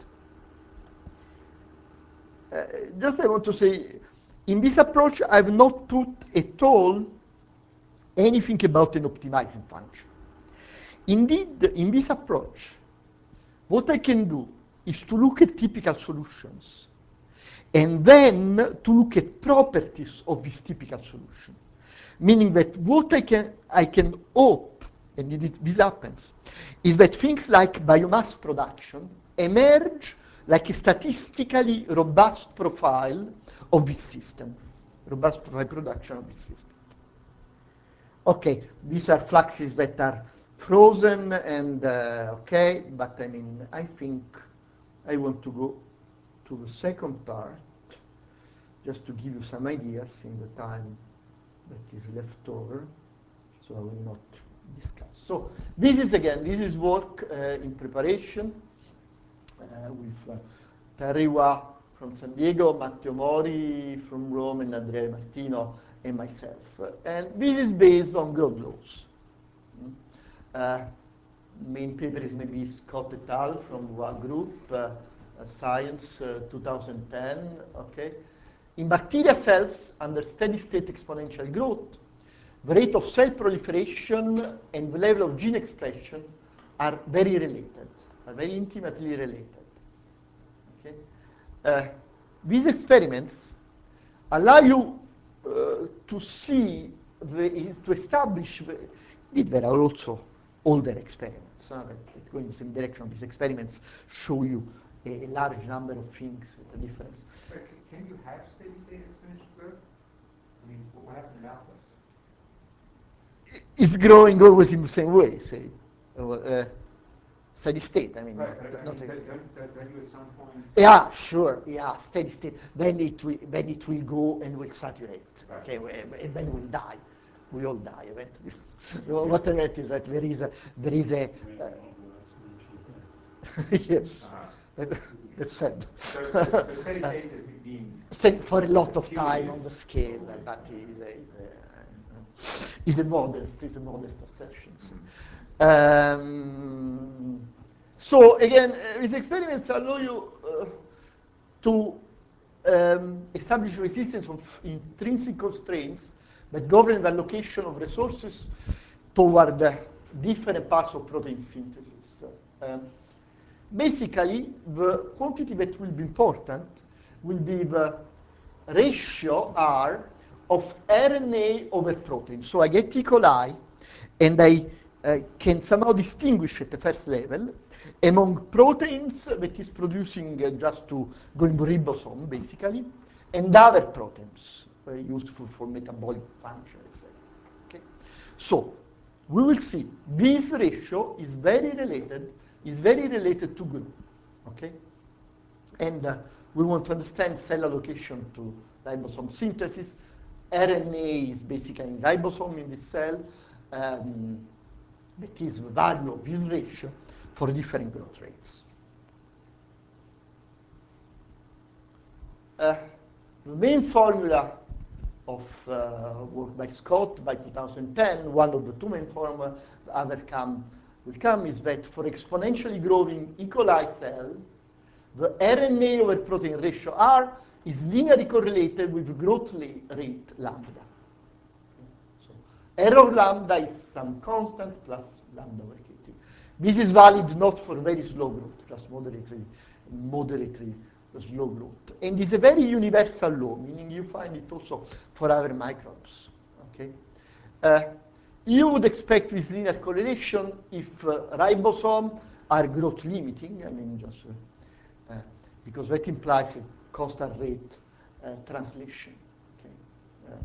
Uh, just I want to say, in this approach, I've not put at all anything about an optimizing function. Indeed, in this approach, what I can do is to look at typical solutions and then to look at properties of this typical solution. Meaning that what I can, I can hope, and indeed this happens, is that things like biomass production emerge like a statistically robust profile of this system, robust profile production of this system. Okay, these are fluxes that are frozen and uh, okay, but I mean, I think I want to go to the second part, just to give you some ideas in the time that is left over, so I will not discuss. So this is, again, this is work uh, in preparation uh, with uh, Terry Hua from San Diego, Matteo Mori from Rome, and Andrea Martino, and myself. And this is based on growth laws. Mm. Uh, main paper is maybe Scott et al. From Hua Group, uh, uh, Science, uh, two thousand ten, okay? In bacteria cells, under steady-state exponential growth, the rate of cell proliferation and the level of gene expression are very related, are very intimately related. Okay? Uh, these experiments allow you uh, to see, the, to establish, the, there are also older experiments uh, that, that go in the same direction. These experiments show you a, a large number of things, the difference. But c- can you have steady-state exponential growth? I mean, what happened in Atlas? It's growing always in the same way, say. Uh, uh, steady state, I mean. Right, but I not mean, a- don't, don't, don't you at some point? yeah, sure, yeah, steady state. Then it will, then it will go and will saturate, Right. okay, we- and then we'll die. We all die eventually. What I meant is that there is a, there is a, uh, yes, Uh-huh. that, that's sad. So, so, so steady state just means Stay for a lot of time Period. on the scale, uh, but is a, is a, is a modest, is a modest assertion. So. Um, so again, uh, these experiments allow you uh, to um, establish resistance of intrinsic constraints that govern the allocation of resources toward uh, different parts of protein synthesis. Um, basically, the quantity that will be important will be the ratio R of R N A over protein. So I get E. coli, and I uh, can somehow distinguish at the first level among proteins that is producing uh, just to go in the ribosome, basically, and other proteins uh, useful for metabolic function, et cetera. Okay? So we will see this ratio is very related, is very related to glue. Okay? And uh, we want to understand cell allocation to ribosome synthesis. R N A is basically in ribosome in this cell. Um, that is the value of this ratio for different growth rates. Uh, the main formula of uh, work by Scott by two thousand ten, one of the two main formula, the other come, will come, is that for exponentially growing E. coli cell, the R N A over protein ratio R is linearly correlated with growth rate lambda. So Error lambda is some constant plus lambda over kt. This is valid not for very slow growth, just moderately, moderately slow growth. And it's a very universal law, meaning you find it also for other microbes. Okay? Uh, you would expect this linear correlation if uh, ribosomes are growth limiting. I mean, just uh, uh, because that implies a constant rate uh, translation. Okay? Uh,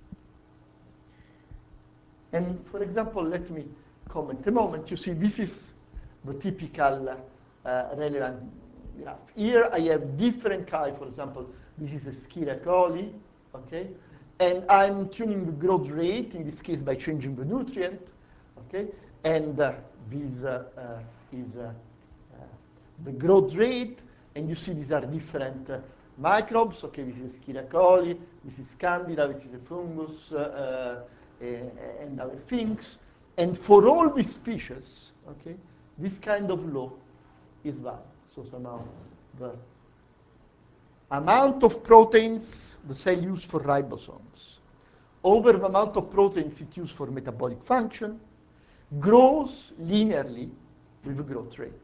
and for example, let me comment a moment. You see, this is the typical uh, relevant graph. Here I have different chi. For example, this is Escherichia coli, okay? And I'm tuning the growth rate, in this case by changing the nutrient, okay? And uh, this uh, uh, is uh, uh, the growth rate, and you see these are different uh, microbes, okay? This is Escherichia coli, this is Candida, which is a fungus, uh, uh, and other things. And for all these species, okay, this kind of law is valid. So somehow the amount of proteins the cell uses for ribosomes over the amount of proteins it uses for metabolic function grows linearly with the growth rate.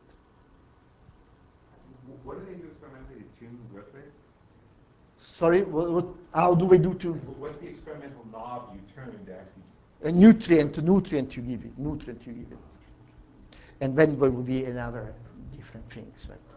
What do they do experimentally to tune the growth rate? Sorry, what, what, how do we do to? What's the experimental knob you turn to actually? A nutrient, nutrient you give it, nutrient you give it. And then there will be another different things, right?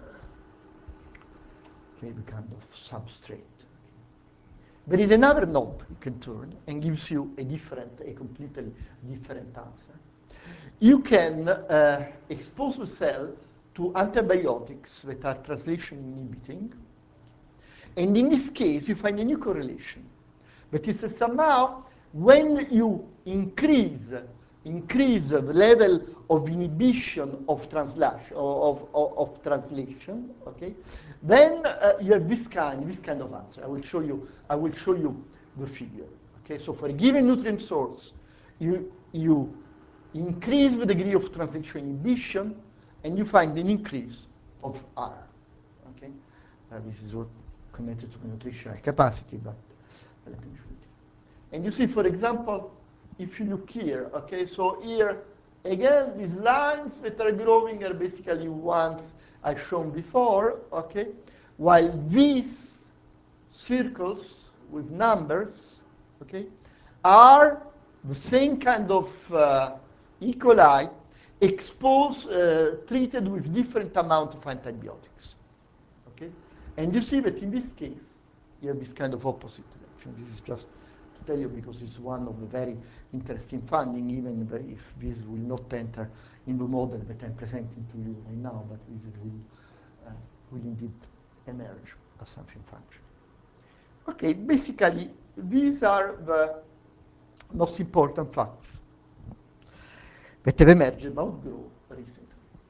Maybe kind of substrate. There is another knob you can turn and gives you a different, a completely different answer. You can uh, expose the cell to antibiotics that are translation inhibiting. And in this case, you find a new correlation. That is that somehow, when you increase, increase the level of inhibition of translation, of, of, of translation, okay, then uh, you have this kind, this kind of answer. I will show you. I will show you the figure. Okay, so for a given nutrient source, you you increase the degree of translation inhibition, and you find an increase of R. Okay, uh, this is what connected to the nutritional capacity, but let me show it. And you see, for example, if you look here, okay, so here, again, these lines that are growing are basically ones I've shown before, okay, while these circles with numbers, okay, are the same kind of uh, E. coli exposed, uh, treated with different amount of antibiotics, okay? And you see that in this case, you have this kind of opposite reaction. This is just to tell you because it's one of the very interesting findings, even if this will not enter in the model that I'm presenting to you right now, but this will, uh, will indeed emerge as something functional. Okay, basically, these are the most important facts that have emerged about growth recently.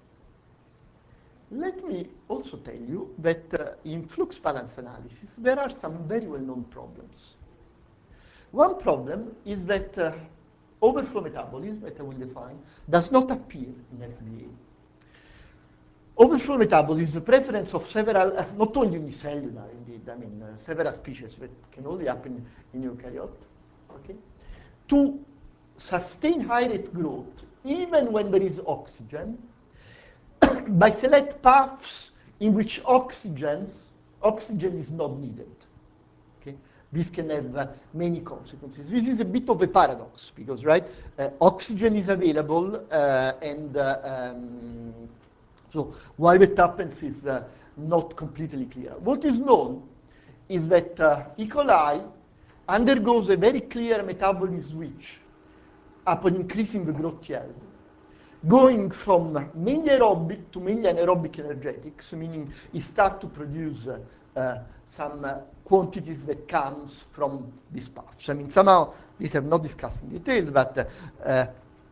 Let me also tell you that uh, in flux balance analysis, there are some very well-known problems. One problem is that uh, overflow metabolism, that I will define, does not appear in F B A. Overflow metabolism, the preference of several, uh, not only unicellular indeed, I mean uh, several species that can only happen in eukaryote, okay, to sustain high rate growth even when there is oxygen, by select paths in which oxygens, oxygen is not needed. Okay? This can have uh, many consequences. This is a bit of a paradox because, right, uh, oxygen is available uh, and uh, um, so why that happens is uh, not completely clear. What is known is that uh, E. coli undergoes a very clear metabolism switch upon increasing the growth yield, going from mainly aerobic to mainly anaerobic energetics, meaning it starts to produce uh, uh, some uh, quantities that comes from these paths. I mean, somehow, these I'm not discussing in detail, but uh, uh,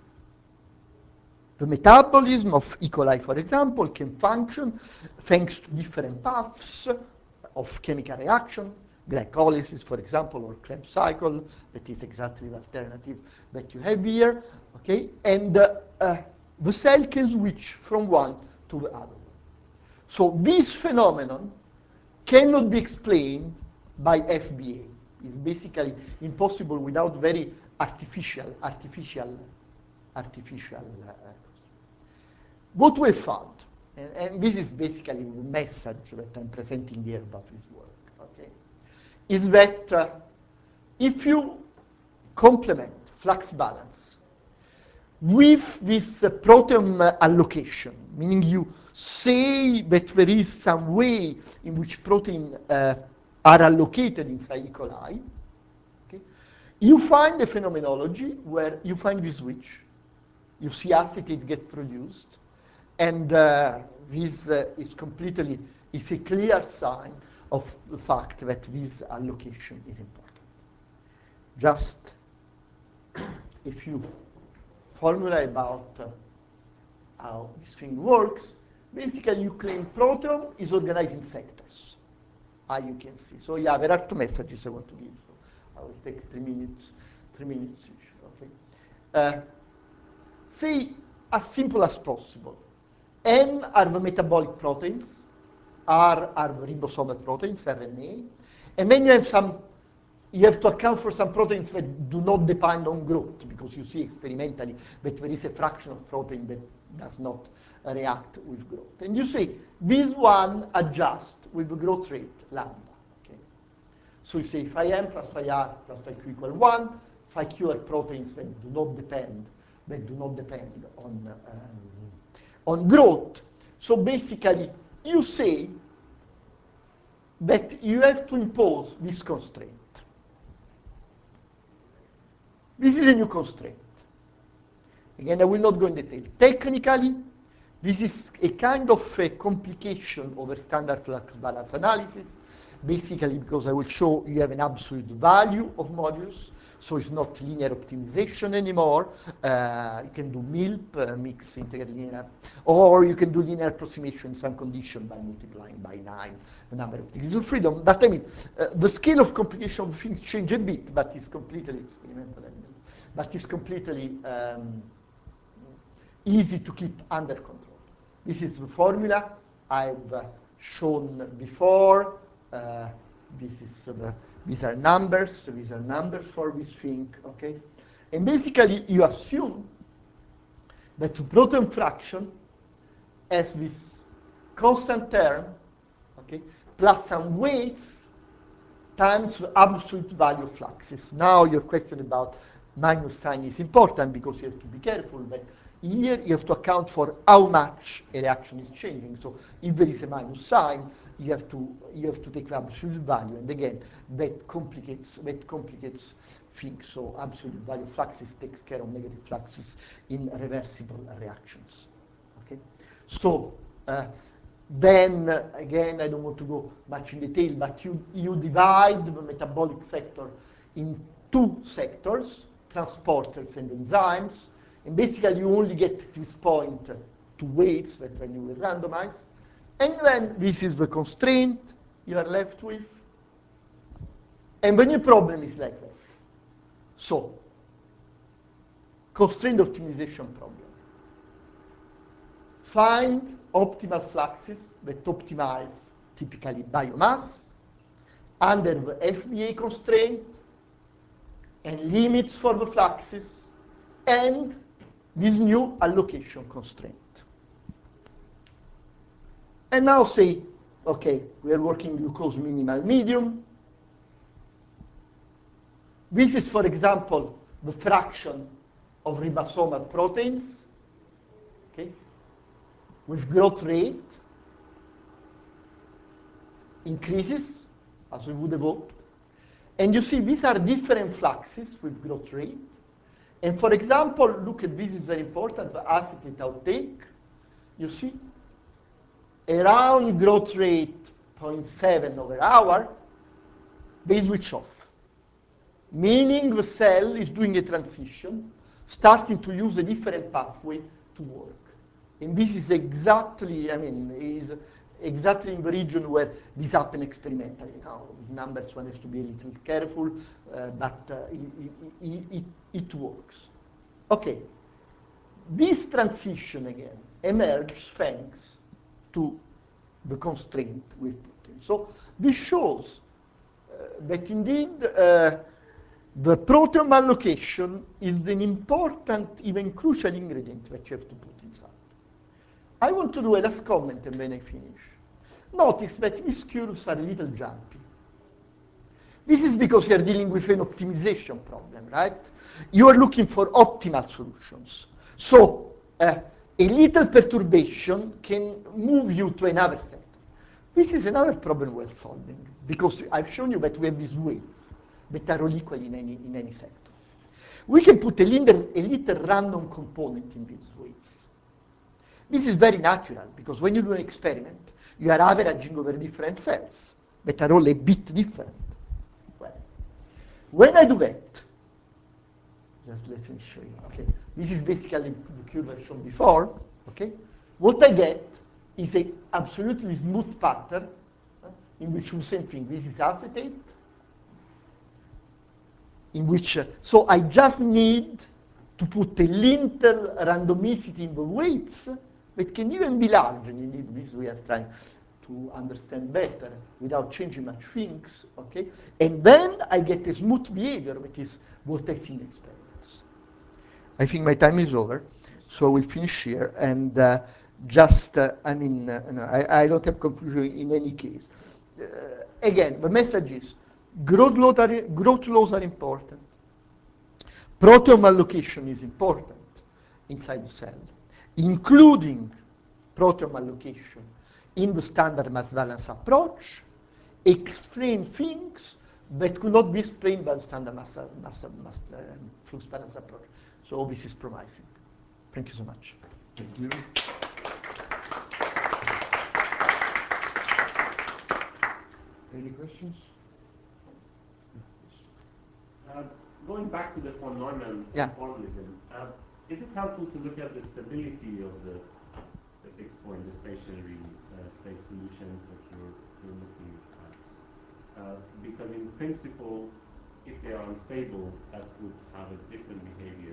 the metabolism of E. coli, for example, can function thanks to different paths of chemical reaction, glycolysis, for example, or Krebs cycle, that is exactly the alternative that you have here, okay? And uh, uh, the cell can switch from one to the other. So this phenomenon cannot be explained by F B A. It's basically impossible without very artificial, artificial, artificial. Uh, what we found, and, and this is basically the message that I'm presenting here about this work, okay, is that uh, if you complement flux balance with this uh, protein uh, allocation, meaning you say that there is some way in which protein uh, are allocated inside E. coli, okay, you find a phenomenology where you find this switch, you see acetate get produced, and uh, this uh, is completely, is a clear sign of the fact that this allocation is important. Just a few formula about uh, how this thing works. Basically, you claim protein is organized in sectors, as you can see. So yeah, there are two messages I want to give. So I will take three minutes, three minutes each, okay? Uh, say as simple as possible. M are the metabolic proteins, R are the ribosomal proteins, R N A, and then you have some, you have to account for some proteins that do not depend on growth, because you see experimentally that there is a fraction of protein that does not uh, react with growth. And you see, this one adjusts with the growth rate, lambda. Okay? So you say phi m plus phi r plus phi q equal one, phi q are proteins that do not depend, that do not depend on, um, on growth. So basically, you say that you have to impose this constraint. This is a new constraint. Again, I will not go in detail. Technically, this is a kind of a complication over standard flux balance analysis, basically because I will show you have an absolute value of modulus, so it's not linear optimization anymore. Uh, you can do M I L P, uh, mixed integrated linear, or you can do linear approximation in some condition by multiplying by nine the number of degrees of freedom. But I mean, uh, the scale of complication of things change a bit, but it's completely experimental, but it's completely um, easy to keep under control. This is the formula I've uh, shown before. Uh, this is uh, the, these are numbers. So these are numbers for this thing, okay? And basically, you assume that the proton fraction has this constant term, okay, plus some weights times the absolute value of fluxes. Now, your question about minus sign is important because you have to be careful that here you have to account for how much a reaction is changing. So if there is a minus sign, you have to you have to take the absolute value, and again that complicates that complicates things. So absolute value of fluxes takes care of negative fluxes in reversible reactions. Okay, so uh, then uh, again I don't want to go much in detail, but you you divide the metabolic sector in two sectors: transporters and enzymes. And basically, you only get to this point to weights that when you will randomize. And then this is the constraint you are left with. And the new problem is like that. So, constraint optimization problem. Find optimal fluxes that optimize typically biomass under the F B A constraint and limits for the fluxes and this new allocation constraint. And now say, okay, we are working glucose minimal medium. This is, for example, the fraction of ribosomal proteins, okay, with growth rate increases, as we would have hoped. And you see, these are different fluxes with growth rate. And for example, look at this, is very important, the acetate outtake. You see, around growth rate zero point seven over hour, they switch off. Meaning the cell is doing a transition, starting to use a different pathway to work. And this is exactly, I mean, is exactly in the region where this happens experimentally. Now, with numbers, one has to be a little careful, uh, but uh, it, it, it, it works. Okay, this transition again emerges thanks to the constraint with protein. So this shows uh, that indeed uh, the proteome allocation is an important, even crucial ingredient that you have to put inside. I want to do a last comment and then I finish. Notice that these curves are a little jumpy. This is because you're dealing with an optimization problem, right? You are looking for optimal solutions. So uh, a little perturbation can move you to another sector. This is another problem we're solving, because I've shown you that we have these weights that are all equal in any, in any sector. We can put a little, a little random component in these weights. This is very natural, because when you do an experiment, you are averaging over different cells that are all a bit different. Well, when I do that, just let me show you, okay? This is basically the curve I've shown before, okay? What I get is an absolutely smooth pattern uh, in which the same thing, this is acetate, in which, uh, so I just need to put a little randomicity in the weights that can even be large, and indeed this we are trying to understand better without changing much things, okay? And then I get a smooth behavior, that is what I see in experiments. I think my time is over, so we'll finish here, and uh, just, uh, I mean, uh, no, I, I don't have conclusion in any case. Uh, again, the message is, growth laws are, growth laws are important. Proteome allocation is important inside the cell, including proteome allocation in the standard mass balance approach, explain things that could not be explained by the standard mass, mass, mass uh, flux balance approach. So this is promising. Thank you so much. Thank you. Any questions? Uh, going back to the von Neumann Yeah. formalism, uh, is it helpful to look at the stability of the, the fixed point, the stationary uh, state solutions that you're, you're looking at? Uh, because in principle, if they are unstable, that would have a different behavior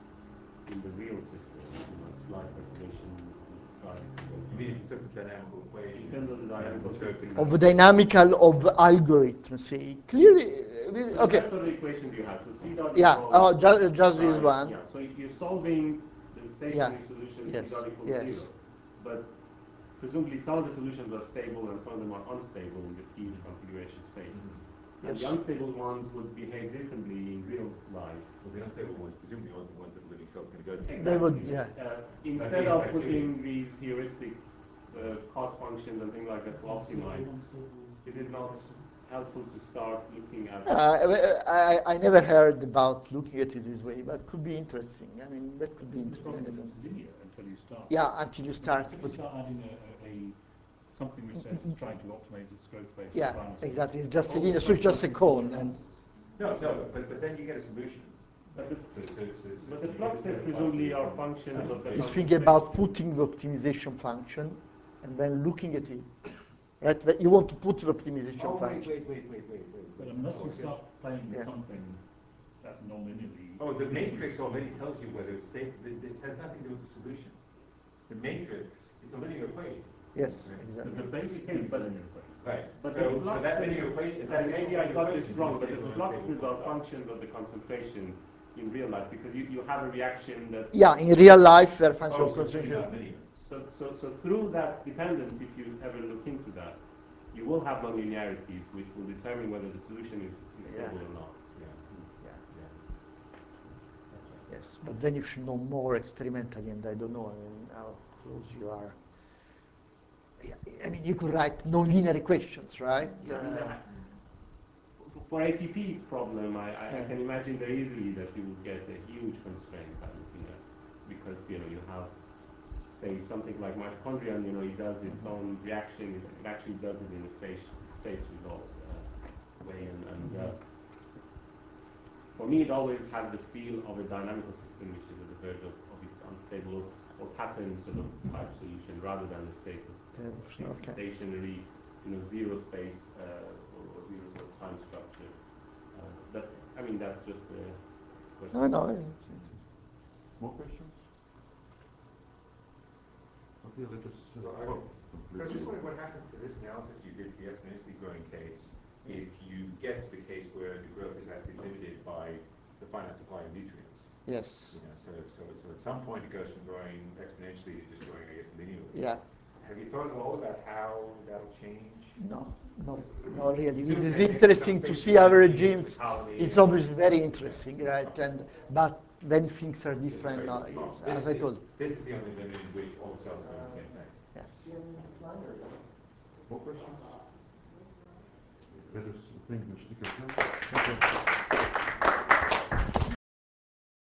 in the real system, you know, slight perturbation would drive it to go. You mean if you took the dynamical equation? In terms of the dynamical and took system. the Of the dynamical of the algorithm, say, clearly, uh, this- So okay. that's sort of equation you have. So C dot Yeah, equals oh, ju- just psi. this one. Yeah, so if you're solving the stationary Yeah. solution, Yes. C dot equals Yes. zero. But presumably some of the solutions are stable and some of them are unstable in this huge configuration space. And Yes. the unstable ones would behave differently in real life. Well, the unstable ones, presumably are the ones that the living cell's going to go to. Exactly. They would, yeah. Uh, instead of putting these heuristic uh, cost functions and things like that to optimize, is it not helpful to start looking at? Uh, I, I never heard about looking at it this way, but could be interesting. I mean, that could be The problem interesting. is linear until you start. Yeah, until you start. Until you putting- start adding a, a, a something which says it's trying to optimize its growth rate. Yeah, and balance. exactly. It's just a All linear, the so it's just a functions cone. and And No, no, but, but then you get a solution. But the, To, to, to, but the to fluxes get a presumably are positive- functions of the it's constant thinking state. about putting the optimization function and then looking at it. Right? But you want to put the optimization Oh, wait, function. wait, wait, wait, wait, wait. But unless Oh, you I start guess- playing with Yeah. something that non-linearly. Oh, the matrix already tells you whether it's stable. It, it has nothing to do with the solution. The matrix, it's a linear equation. Yes, Right. exactly. The, the basic It is, is but- linear equation. Right. But so, the so that fluxes, linear equation. and that maybe is I got this equation wrong, is but the stable and fluxes unstable are full stop. functions of the concentrations in real life because you, you have a reaction that. Yeah, in real life, they're Oh, functional so it's concentration. not linear. So, so, so through that dependence, if you ever look into that, you will have nonlinearities which will determine whether the solution is, is Yeah. stable or not. Yeah. Yeah. Yeah. Yes, but then you should know more experimentally, and I don't know I mean, how close you are. Yeah, I mean, you could write nonlinear equations, right? Yeah, I mean, Uh, I- for, for A T P problem, I, I, I Yeah. can imagine very easily that you will get a huge constraint by looking at, because you know you have, say something like mitochondria, and you know it does its own reaction. It, it actually does it in a space space resolved uh, way, and, and uh, for me it always has the feel of a dynamical system which is at the verge of, of its unstable or pattern sort of type solution rather than a state of fixed okay. stationary, you know, zero space uh, or, or zero sort of time structure. Uh, but I mean that's just a question. No, no. it's- More questions? Okay, let us. So I Uh, oh, I was just wondering what happens to this analysis you did for the exponentially growing case if you get to the case where the growth is actually limited by the finite supply of nutrients. Yes. You know, so, so, so at some point it goes from growing exponentially to just growing, I guess, linearly. Yeah. Have you thought at all about how that'll change? No, not, not really. It is Maybe interesting to see our regimes. It's and- obviously very interesting, right? And but when things are different, no, it's, This as is I the- told. This is the only limit in which all the cells are doing the same thing. Yes. More questions? Let us thank the speaker.